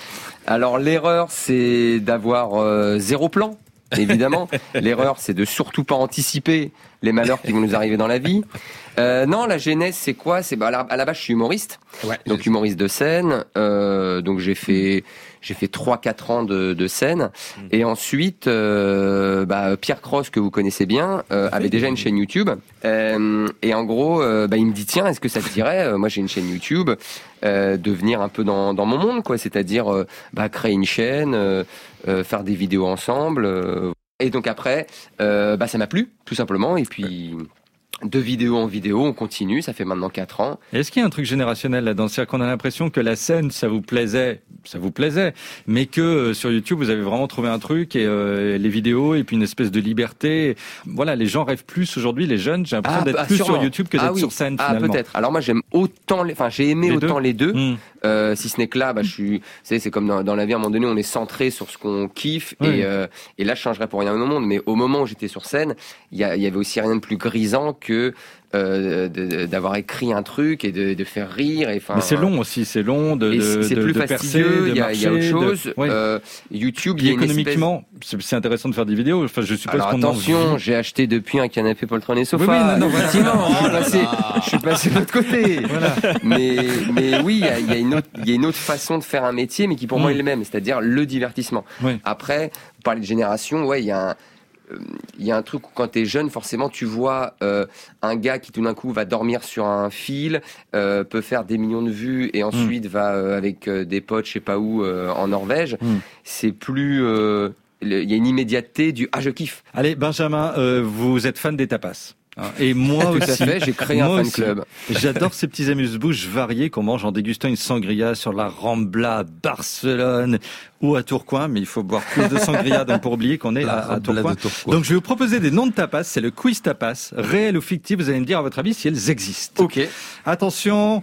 S5: Alors l'erreur, c'est d'avoir euh, zéro plan, évidemment. L'erreur, c'est de surtout pas anticiper les malheurs qui vont nous arriver dans la vie. Euh, non, la genèse, c'est quoi? C'est bah, à la- à la base, je suis humoriste,
S2: Ouais.
S5: donc humoriste de scène. Euh, donc j'ai fait j'ai fait trois quatre ans de, de scène, et ensuite euh, bah, Pierre Cross, que vous connaissez bien, euh, avait déjà une chaîne YouTube. Euh, et en gros, euh, bah, il me dit tiens, est-ce que ça te dirait, euh, moi j'ai une chaîne YouTube, euh, de venir un peu dans, dans mon monde, quoi, c'est-à-dire euh, bah, créer une chaîne, euh, euh, faire des vidéos ensemble. euh. Et donc après, euh, bah, ça m'a plu, tout simplement, et puis de vidéo en vidéo, on continue, ça fait maintenant quatre ans.
S1: Est-ce qu'il y a un truc générationnel là-dedans? C'est-à-dire qu'on a l'impression que la scène, ça vous plaisait, ça vous plaisait, mais que euh, sur YouTube, vous avez vraiment trouvé un truc, et euh, les vidéos, et puis une espèce de liberté. Voilà, les gens rêvent plus aujourd'hui, les jeunes, j'ai l'impression
S5: Ah,
S1: d'être
S5: bah,
S1: plus
S5: sûrement.
S1: sur YouTube que d'être
S5: Ah oui.
S1: sur scène
S5: Ah,
S1: finalement.
S5: peut-être. Alors moi, j'aime autant les, enfin, j'ai aimé
S1: Les
S5: autant
S1: deux
S5: les deux.
S1: Mmh.
S5: Euh, si ce n'est que là, bah, je suis, vous savez, c'est comme dans, dans la vie, à un moment donné, on est centré sur ce qu'on kiffe,
S1: Oui.
S5: et, euh, et là, je changerais pour rien au monde. Mais au moment où j'étais sur scène, il y, a- il y avait aussi rien de plus grisant que euh, de- de- d'avoir écrit un truc et de, de faire rire. Et, enfin,
S1: Mais c'est long aussi, c'est long de,
S5: Et
S1: de,
S5: c'est
S1: de,
S5: plus
S1: de
S5: fastidieux.
S1: percer, de
S5: Il y, a, il y a autre
S1: marcher, de-
S5: chose.
S1: Ouais.
S5: Euh, YouTube, il
S1: Puis
S5: y a une espèce...
S1: économiquement, c'est c'est intéressant de faire des vidéos. Enfin, je suppose
S5: Alors
S1: qu'on en
S5: attention,
S1: vit.
S5: j'ai acheté depuis un canapé poltron et sofa.
S1: Oui, oui, non, non, voilà.
S5: Effectivement, je suis passé, je suis passé de l'autre côté.
S1: Voilà.
S5: Mais, mais oui, il y a, il y a une autre, il y a une autre façon de faire un métier, mais qui pour moi
S1: Mm.
S5: est le même, c'est-à-dire le divertissement.
S1: Oui.
S5: Après, vous parlez de génération, ouais, il y a un, euh, il y a un truc où quand t'es jeune, forcément, tu vois euh, un gars qui tout d'un coup va dormir sur un fil, euh, peut faire des millions de vues et ensuite va euh, avec euh, des potes, je sais pas où, euh, en Norvège.
S1: Mm.
S5: C'est plus, euh, le- il y a une immédiateté du ah je kiffe.
S1: Allez, Benjamin, euh, vous êtes fan des tapas. Hein. Et moi
S5: Tout à
S1: aussi.
S5: fait, j'ai créé un
S1: Moi
S5: fan
S1: aussi.
S5: club.
S1: J'adore ces petits amuse-bouches variés qu'on mange en dégustant une sangria sur la Rambla à Barcelone ou à Tourcoing. Mais il faut boire plus de sangria donc pour oublier qu'on est
S2: La
S1: à, à
S2: Rambla
S1: Tourcoing.
S2: de Tourcoing.
S1: Donc je vais vous proposer des noms de tapas. C'est le quiz tapas, réel ou fictif. Vous allez me dire à votre avis si elles existent.
S5: Ok.
S1: Attention.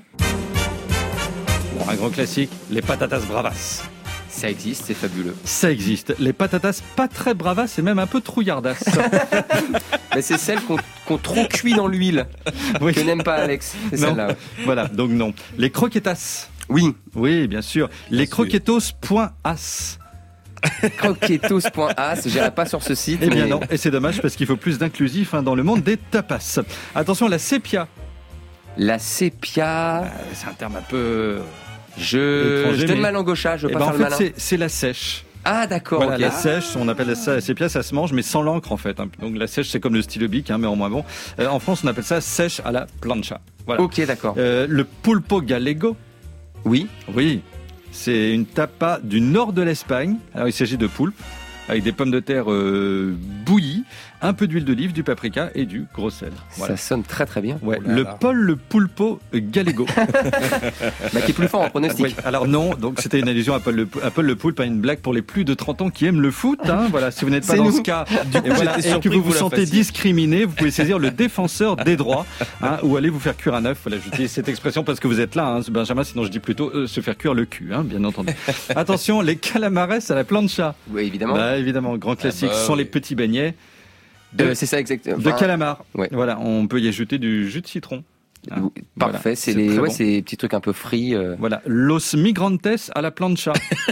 S1: Bon, un grand classique, les patatas bravas.
S5: Ça existe, c'est fabuleux.
S1: Ça existe. Les patatas pas très bravas, c'est même un peu trouillardas.
S5: Mais c'est celle qu'on qu'on trop cuit dans l'huile,
S1: Oui.
S5: que n'aime pas Alex. C'est
S1: Non.
S5: celle-là. ouais.
S1: Voilà, donc non. Les croquetas.
S5: Oui,
S1: Oui, bien sûr. Les
S2: Bien sûr.
S1: croquetos.as.
S5: croquetos.as, j'irai pas sur ce site.
S1: Eh bien
S5: mais
S1: non, et c'est dommage parce qu'il faut plus d'inclusif hein, dans le monde des tapas. Attention, la sépia.
S5: La sépia,
S1: Euh, C'est un terme un peu...
S5: je,
S1: étranger,
S5: je donne
S1: mais-
S5: ma langue au chat, je veux
S1: Eh
S5: pas
S1: ben, en
S5: faire le
S1: fait,
S5: malin.
S1: c'est, c'est la sèche.
S5: Ah d'accord,
S1: Voilà,
S5: ok.
S1: la sèche, on appelle ça la sépia, ça se mange, mais sans l'encre en fait. hein. Donc la sèche, c'est comme le stylo bic, hein, mais en moins bon. Euh, en France, on appelle ça sèche à la plancha. Voilà.
S5: Ok, d'accord.
S1: Euh, le pulpo gallego,
S5: Oui,
S1: oui, c'est une tapa du nord de l'Espagne. Alors il s'agit de poulpe, avec des pommes de terre euh, bouillies, un peu d'huile d'olive, du paprika et du gros sel. Voilà.
S5: ça sonne très très bien.
S1: Ouais,
S2: Oh là
S1: le
S2: là.
S1: Paul le pulpo gallego.
S5: Bah, qui est plus fort en pronostic.
S1: Oui, alors non, donc c'était une allusion à Paul le, à Paul le Poulpe, à une blague pour les plus de trente ans qui aiment le foot. Hein, voilà, si vous n'êtes pas
S5: C'est
S1: dans
S5: nous.
S1: ce cas et, voilà,
S2: j'étais
S1: et que
S2: surpris
S1: vous
S2: que
S1: vous
S2: vous la
S1: sentez
S2: fassiez.
S1: discriminé, vous pouvez saisir le défenseur des droits hein, ou aller vous faire cuire un œuf. Voilà, j'utilise cette expression parce que vous êtes là, hein, Benjamin, sinon je dis plutôt euh, se faire cuire le cul, hein, bien entendu. Attention, les calamares à la plancha.
S5: Oui, évidemment.
S1: Bah, évidemment, grand classique,
S2: bah,
S1: ce sont
S2: oui.
S1: les petits beignets de,
S5: Euh, c'est ça exactement.
S1: de
S5: Enfin,
S1: calamar.
S5: ouais.
S1: Voilà, on peut y ajouter du jus de citron. Hein,
S5: oui, Parfait,
S1: voilà,
S5: c'est
S1: c'est
S5: les
S1: très
S5: ouais,
S1: bon.
S5: c'est les petits trucs un peu frits. euh.
S1: Voilà, los migrantes à la plancha.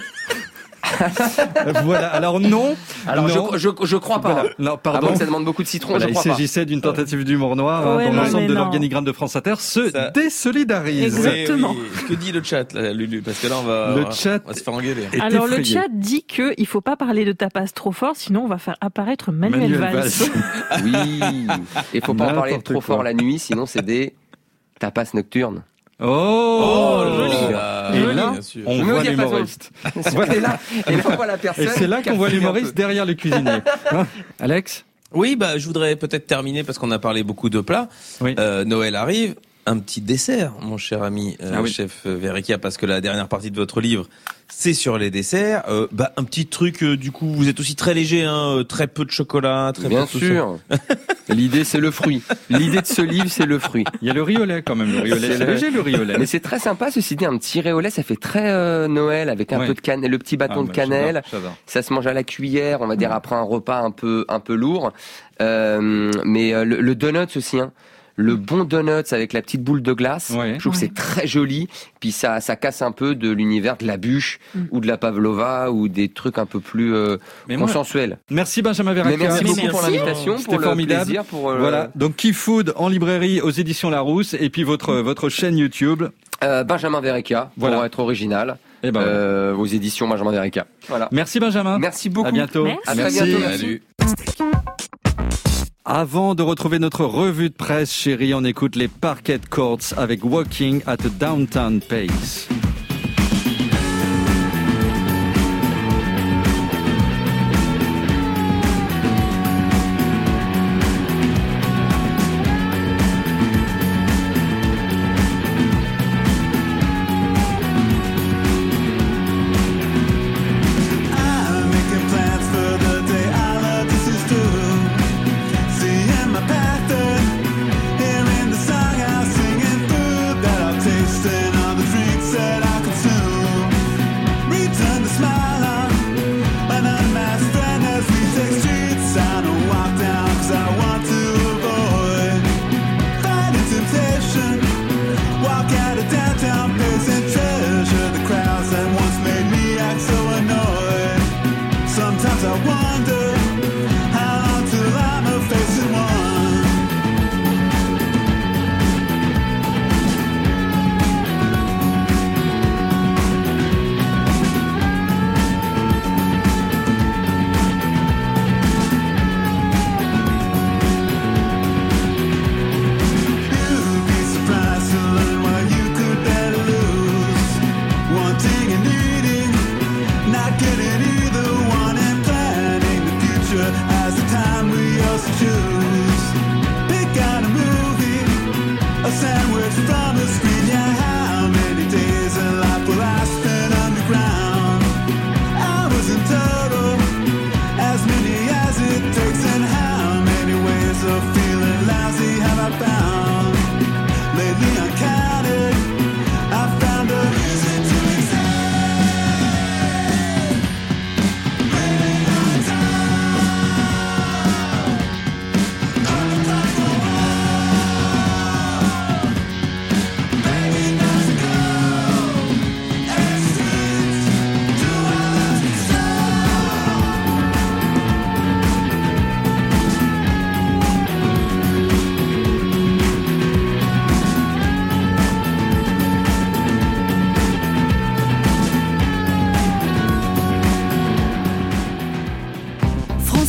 S1: Voilà, alors non.
S5: Alors
S1: non.
S5: je, je, je crois pas.
S1: Voilà.
S5: hein.
S1: Non,
S5: À moins
S1: pardon.
S5: que ça demande beaucoup de citron,
S1: Voilà,
S5: je
S1: il
S5: crois pas.
S1: s'agissait d'une tentative d'humour noir hein,
S8: Ouais,
S1: dont
S8: non,
S1: l'ensemble
S8: mais
S1: de
S8: non.
S1: l'organigramme de France Inter se
S2: Ça-
S1: désolidarise.
S8: Exact. Exactement.
S2: Oui, oui. Que dit le chat, là, Lulu? Parce que là, on va,
S1: Le
S2: on va-
S1: chat
S2: on va se faire engueuler.
S1: est
S8: Alors le
S1: effrayé.
S8: chat dit que il faut pas parler de tapas trop fort, sinon on va faire apparaître Manuel,
S1: Manuel
S8: Valls.
S1: Valls.
S5: Oui. Et faut pas en parler
S1: N'importe
S5: trop
S1: quoi.
S5: fort la nuit, sinon c'est des tapas nocturnes.
S1: Oh,
S2: Oh, joli.
S5: Ah,
S1: Et
S2: Joli,
S1: là,
S2: bien sûr.
S1: on
S5: Je mets au
S1: voit
S5: diapason.
S1: l'humoriste.
S5: Et là, et là, on voit la personne.
S1: Et c'est là
S5: qui a
S1: qu'on voit
S5: fumé un
S1: l'humoriste
S5: peu.
S1: derrière le cuisinier. Hein, Alex?
S2: Oui, bah, je voudrais peut-être terminer parce qu'on a parlé beaucoup de plats.
S1: Oui.
S2: Euh, Noël arrive. Un petit dessert, mon cher ami euh,
S1: Ah oui.
S2: chef euh, Verica, parce que la dernière partie de votre livre, c'est sur les desserts. Euh, bah, un petit truc, euh, du coup, vous êtes aussi très léger, hein, euh, très peu de chocolat, très
S5: Bien
S2: peu de tout ça.
S5: sûr. L'idée, c'est le fruit. L'idée de ce livre, c'est le fruit.
S1: Il y a le riz au lait quand même. Le riz au lait,
S5: C'est
S1: c'est
S5: le-
S1: léger le riz au lait.
S5: Mais c'est très sympa, ceci dit, un petit riz au lait, ça fait très euh, Noël avec un
S1: Ouais.
S5: peu de cannelle, le petit bâton
S1: Ah,
S5: de
S1: bah,
S5: cannelle.
S1: j'adore, j'adore.
S5: Ça se mange à la cuillère, on va dire après un repas un peu un peu lourd. Euh, mais euh, le, le donuts aussi, hein. Le bon donuts avec la petite boule de glace,
S1: Ouais.
S5: je trouve que
S8: Ouais.
S5: c'est très joli. Puis ça ça casse un peu de l'univers de la bûche
S8: Mm.
S5: ou de la pavlova ou des trucs un peu plus euh,
S1: Mais moi-
S5: consensuels.
S1: Merci Benjamin
S5: Mais
S1: Verraca.
S5: merci
S8: Mais
S5: beaucoup pour
S8: merci.
S5: l'invitation,
S1: C'était
S5: pour le
S1: formidable.
S5: plaisir, pour euh,
S1: Voilà, donc Key Food en librairie aux éditions Larousse et puis votre votre chaîne YouTube.
S5: euh, Benjamin Verreca,
S1: Voilà.
S5: pour être original,
S1: Et ben voilà.
S5: euh, aux éditions Benjamin Verreca. Voilà.
S1: Merci Benjamin.
S5: Merci beaucoup.
S1: À bientôt.
S8: Merci.
S5: À très bientôt. Merci.
S2: Salut.
S1: Avant de retrouver notre revue de presse, chérie, on écoute les Parquet Courts avec Walking at a Downtown Pace.
S9: I'm making plans for the day I love this is true. Seeing my pattern, hearing the song I'm singing, food that I've tasted, all the drinks that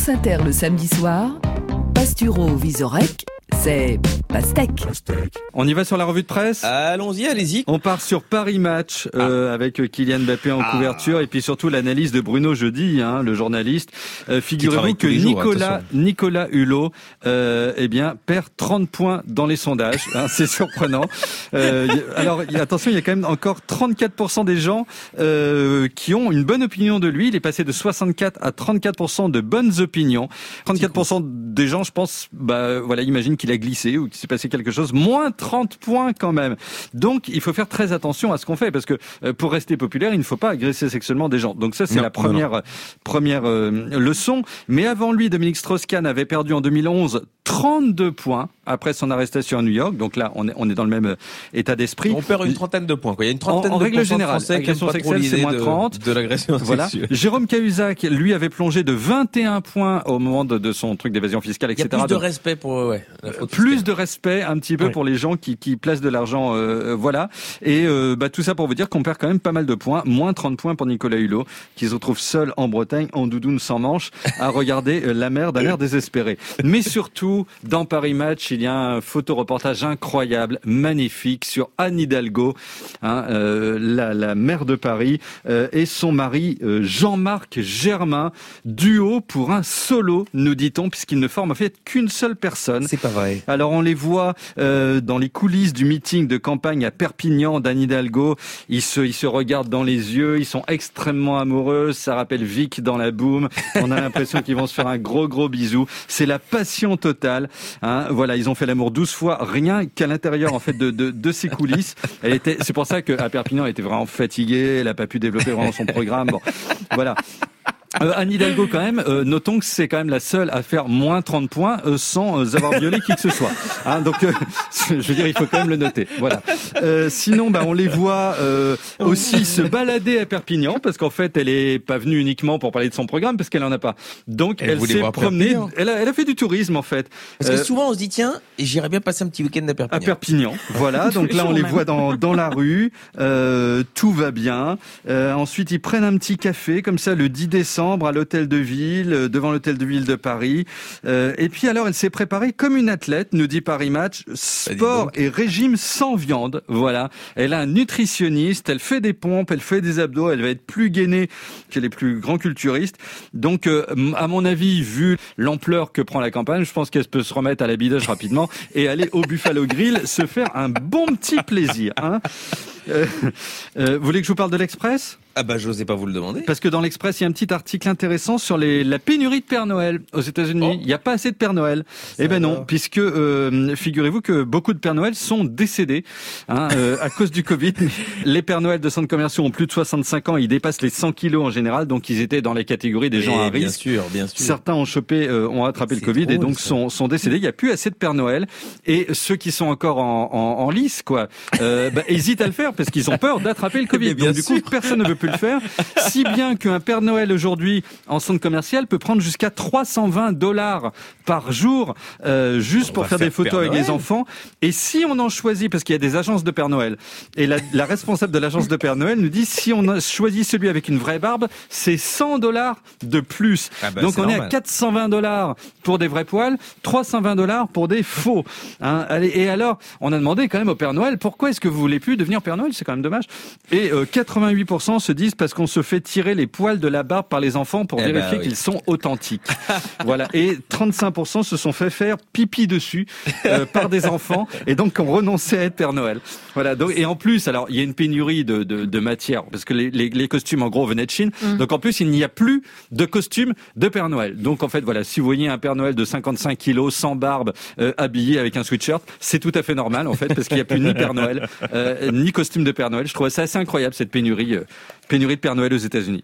S4: France Inter le samedi soir, Pasturo Vizorek, c'est Pastèque.
S1: On y va sur la revue de presse ?
S2: Allons-y, allez-y.
S1: On part sur Paris Match euh, ah. avec Kylian Mbappé en ah. couverture et puis surtout l'analyse de Bruno Jeudi, hein, le journaliste. Euh, figurez-vous que Nicolas jours, Nicolas Hulot, euh, eh bien, perd trente points dans les sondages. Hein, c'est surprenant. Euh, alors attention, il y a quand même encore trente-quatre pour cent des gens euh, qui ont une bonne opinion de lui. Il est passé de soixante-quatre à trente-quatre pour cent de bonnes opinions. trente-quatre pour cent des gens, je pense, bah voilà, imaginent qu'il a glissé ou qu'il s'est passé quelque chose. Moins trente points quand même. Donc il faut faire très attention à ce qu'on fait parce que euh, pour rester populaire, il ne faut pas agresser sexuellement des gens. Donc ça c'est non, la première non, non. première euh, leçon. Mais avant lui, Dominique Strauss-Kahn avait perdu en deux mille onze trente-deux points après son arrestation à New York. Donc là, on est on est dans le même état d'esprit.
S2: On perd une trentaine de points. Quoi. Il y a une trentaine
S1: en, en
S2: de
S1: règle générale,
S2: Français qui
S1: agression sexuelle, c'est moins trente.
S2: De, de l'agression
S1: voilà.
S2: sexuelle.
S1: Jérôme Cahuzac, lui, avait plongé de vingt et un points au moment de, de son truc d'évasion fiscale, et cetera.
S2: Il y a plus de
S1: Donc,
S2: respect pour ouais, la fraude
S1: plus
S2: fiscale.
S1: de respect un petit peu oui. pour les gens qui, qui placent de l'argent, euh, voilà. Et euh, bah, tout ça pour vous dire qu'on perd quand même pas mal de points. Moins trente points pour Nicolas Hulot, qui se retrouve seul en Bretagne, en doudoune sans manche, à regarder la mer d'un air désespéré. Mais surtout, dans Paris Match, il y a un photoreportage incroyable, magnifique, sur Anne Hidalgo, hein, euh, la, la maire de Paris, euh, et son mari euh, Jean-Marc Germain, duo pour un solo, nous dit-on, puisqu'ils ne forment en fait qu'une seule personne.
S2: C'est pas vrai.
S1: Alors on les voit euh, dans les coulisses du meeting de campagne à Perpignan d'Anne Hidalgo. Ils se, ils se regardent dans les yeux, ils sont extrêmement amoureux. Ça rappelle Vic dans La Boum. On a l'impression qu'ils vont se faire un gros gros bisou. C'est la passion totale. Hein. Voilà, ils ont fait l'amour douze fois, rien qu'à l'intérieur en fait de, de, de ces coulisses. Elle était, c'est pour ça qu'à Perpignan, elle était vraiment fatiguée. Elle n'a pas pu développer vraiment son programme. Bon, voilà. Euh, Anne Hidalgo quand même, euh, notons que c'est quand même la seule à faire moins trente points euh, sans euh, avoir violé qui que ce soit. Hein, donc, euh, je veux dire, il faut quand même le noter. Voilà. Euh, sinon, bah, on les voit euh, aussi se balader à Perpignan parce qu'en fait, elle est pas venue uniquement pour parler de son programme parce qu'elle en a pas. Donc, elle, elle s'est promenée. Elle a, elle a fait du tourisme en fait.
S2: Parce que euh, souvent, on se dit tiens, j'irais bien passer un petit week-end à Perpignan.
S1: À Perpignan, voilà. Donc là, on les voit dans dans la rue. Euh, tout va bien. Euh, ensuite, ils prennent un petit café comme ça le dix décembre. À l'hôtel de ville, devant l'hôtel de ville de Paris. Euh, et puis alors, elle s'est préparée comme une athlète, nous dit Paris Match, sport et régime sans viande. Voilà. Elle a un nutritionniste, elle fait des pompes, elle fait des abdos, elle va être plus gainée que les plus grands culturistes. Donc, euh, à mon avis, vu l'ampleur que prend la campagne, je pense qu'elle peut se remettre à la bidoche rapidement et aller au Buffalo Grill se faire un bon petit plaisir. Hein. Euh, euh, vous voulez que je vous parle de l'Express ?
S2: Ah bah j'osais pas vous le demander.
S1: Parce que dans l'Express, il y a un petit article intéressant sur les, la pénurie de Père Noël aux États-Unis. Oh. Il n'y a pas assez de Père Noël. Ça eh ben non, va. puisque euh, figurez-vous que beaucoup de Père Noël sont décédés hein, euh, à cause du Covid. Les Père Noël de centres commerciaux ont plus de soixante-cinq ans, ils dépassent les cent kilos en général, donc ils étaient dans la catégorie des gens à
S2: bien
S1: risque.
S2: Sûr, bien sûr.
S1: Certains ont chopé, euh, ont attrapé
S2: C'est
S1: le Covid
S2: drôle,
S1: et donc sont, sont décédés. Il n'y a plus assez de Père Noël. Et ceux qui sont encore en, en, en lice, quoi, euh, bah, hésitent à le faire parce qu'ils ont peur d'attraper le Covid. Donc du coup, personne ne veut plus le faire. Si bien qu'un Père Noël aujourd'hui en centre commercial peut prendre jusqu'à trois cent vingt dollars par jour euh, juste on pour faire, faire des photos Père avec Noël. Les enfants. Et si on en choisit, parce qu'il y a des agences de Père Noël, et la, la responsable de l'agence de Père Noël nous dit si on a choisi celui avec une vraie barbe, c'est cent dollars de plus. Ah bah, Donc on normal. Est à quatre cent vingt dollars pour des vrais poils, trois cent vingt dollars pour des faux. Hein, allez, et alors, on a demandé quand même au Père Noël pourquoi est-ce que vous voulez plus devenir Père Noël, c'est quand même dommage. Et euh, quatre-vingt-huit pour cent se disent parce qu'on se fait tirer les poils de la barbe par les enfants pour eh vérifier bah oui. qu'ils sont authentiques. Voilà. Et trente-cinq pour cent se sont fait faire pipi dessus euh, par des enfants et donc ont renoncé à être Père Noël. Voilà. Donc, et en plus, alors il y a une pénurie de, de, de matière parce que les, les, les costumes en gros venaient de Chine. Mmh. Donc en plus, il n'y a plus de costumes de Père Noël. Donc en fait, voilà, si vous voyez un Père Noël de cinquante-cinq kilos, sans barbe, euh, habillé avec un sweatshirt, c'est tout à fait normal en fait parce qu'il n'y a plus ni Père Noël euh, ni costume de Père Noël. Je trouve ça assez incroyable cette pénurie, euh, pénurie de Père Noël aux États-Unis.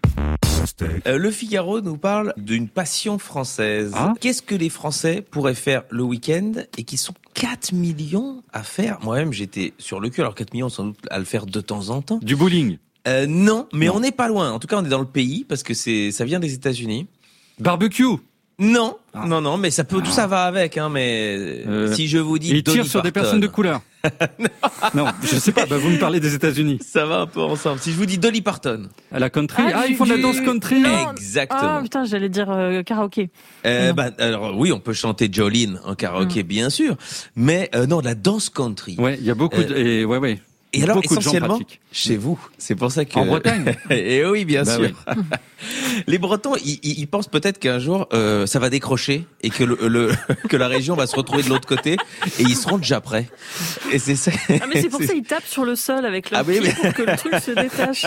S2: Euh, le Figaro nous parle d'une passion française.
S1: Ah.
S2: Qu'est-ce que les Français pourraient faire le week-end et qui sont quatre millions à faire? Moi-même, j'étais sur le cul. Alors quatre millions, sans doute à le faire de temps en temps.
S1: Du bowling?
S2: euh, Non, mais
S1: non.
S2: on n'est pas loin. En tout cas, on est dans le pays parce que c'est, ça vient des États-Unis.
S1: Barbecue?
S2: Non,
S1: ah.
S2: non, non, mais ça peut, tout ça va avec. Hein, mais euh, si je vous dis,
S1: ils tirent sur
S2: Parton,
S1: des personnes de couleur. Non, je sais pas, bah, vous me parlez des États-Unis.
S2: Ça va un peu ensemble. Si je vous dis Dolly Parton.
S1: À la country. Ah,
S8: Ah,
S1: ils font de la
S8: du-
S1: danse country.
S8: Non.
S2: Exactement.
S8: Ah putain, j'allais dire euh, karaoké.
S2: Euh,
S8: Non.
S2: bah, alors oui, on peut chanter Jolene en karaoké,
S8: Mm.
S2: bien sûr, mais euh, non, de la danse country.
S1: Ouais, il y a beaucoup de, et ouais, ouais.
S2: Et alors,
S1: beaucoup de gens
S2: essentiellement,
S1: pratiquent.
S2: chez vous, c'est pour ça que...
S1: En Bretagne.
S2: Et oui, bien
S1: Bah
S2: sûr.
S1: oui.
S2: Les Bretons, ils, ils ils pensent peut-être qu'un jour, euh, ça va décrocher et que le, le que la région va se retrouver de l'autre côté et ils seront déjà prêts. Et c'est ça.
S8: Ah mais c'est pour ça qu'ils tapent sur le sol avec leur
S2: Ah oui,
S8: pied
S2: mais-
S8: pour que le truc se détache.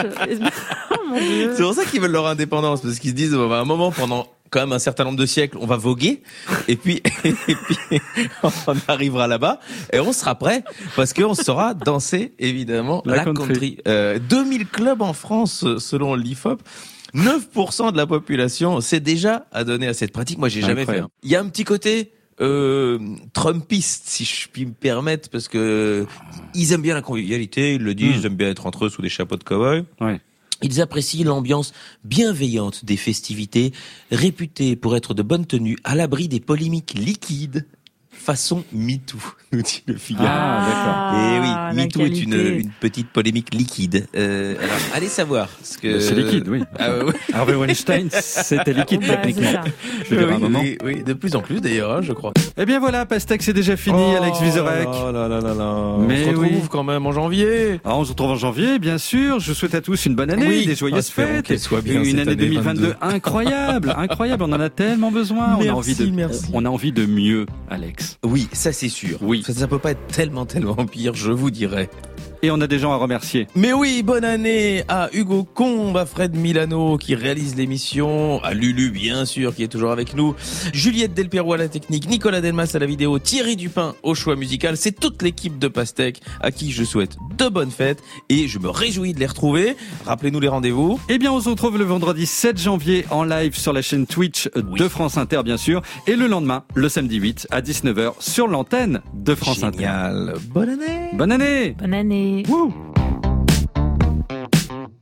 S8: Oh mon dieu.
S2: C'est pour ça qu'ils veulent leur indépendance, parce qu'ils se disent, bon, bah, à un moment, pendant quand même un certain nombre de siècles, on va voguer, et puis, et puis on arrivera là-bas, et on sera prêt, parce qu'on saura danser, évidemment,
S1: La
S2: la,
S1: country.
S2: country. Euh, deux mille clubs en France, selon l'I F O P. neuf pour cent de la population s'est déjà adonné à cette pratique. Moi, j'ai jamais fait.
S1: Incroyable.
S2: hein. Il y a un petit côté euh, Trumpiste, si je puis me permettre, parce que ils aiment bien la convivialité, ils le disent,
S1: Mm.
S2: ils aiment bien être entre eux sous des chapeaux de cow-boy.
S1: Ouais.
S2: Ils apprécient l'ambiance bienveillante des festivités, réputées pour être de bonne tenue, à l'abri des polémiques liquides, façon MeToo, nous dit le Figaro.
S1: Ah,
S2: Et
S8: la
S2: oui, MeToo est une,
S8: qualité.
S2: une petite polémique liquide. Euh, alors, allez savoir. Parce que...
S1: C'est liquide, oui.
S2: Ah, ouais, ouais.
S1: Harvey Weinstein, c'était liquide
S8: Bah, c'est
S1: techniquement.
S8: ça.
S1: Je veux dire, à un
S2: oui,
S1: moment.
S2: oui, oui, de plus en plus d'ailleurs, hein, je crois.
S1: Eh bien voilà, Pastèque, c'est déjà fini, Alex Vizorek.
S2: Oh là là là là.
S1: Mais
S2: on se retrouve
S1: oui.
S2: quand même en janvier.
S1: Alors, on se retrouve en janvier, bien sûr. Je souhaite à tous une bonne année,
S2: Oui.
S1: des joyeuses
S2: Espérons
S1: fêtes.
S2: qu'elle soit bien,
S1: une
S2: cette
S1: année
S2: année
S1: deux mille vingt-deux
S2: vingt-deux.
S1: incroyable, incroyable. On en a tellement besoin. on a
S2: Merci,
S1: envie de,
S2: merci.
S1: on a envie de mieux, Alex.
S2: Oui, ça c'est sûr.
S1: Oui.
S2: Ça, ça peut pas être tellement, tellement pire, je vous dirais.
S1: Et on a des gens à remercier.
S2: Mais oui, bonne année à Hugo Combe, à Fred Milano qui réalise l'émission, à Lulu bien sûr qui est toujours avec nous, Juliette Delperrois à la technique, Nicolas Delmas à la vidéo, Thierry Dupin au choix musical. C'est toute l'équipe de Pastèque à qui je souhaite de bonnes fêtes et je me réjouis de les retrouver. Rappelez-nous les rendez-vous.
S1: Eh bien, on se retrouve le vendredi sept janvier en live sur la chaîne Twitch de France Inter, bien sûr. Et le lendemain, le samedi huit à dix-neuf heures sur l'antenne de France Inter.
S2: Génial. Bonne année.
S1: Bonne année!
S8: Bonne année.
S1: Wouh!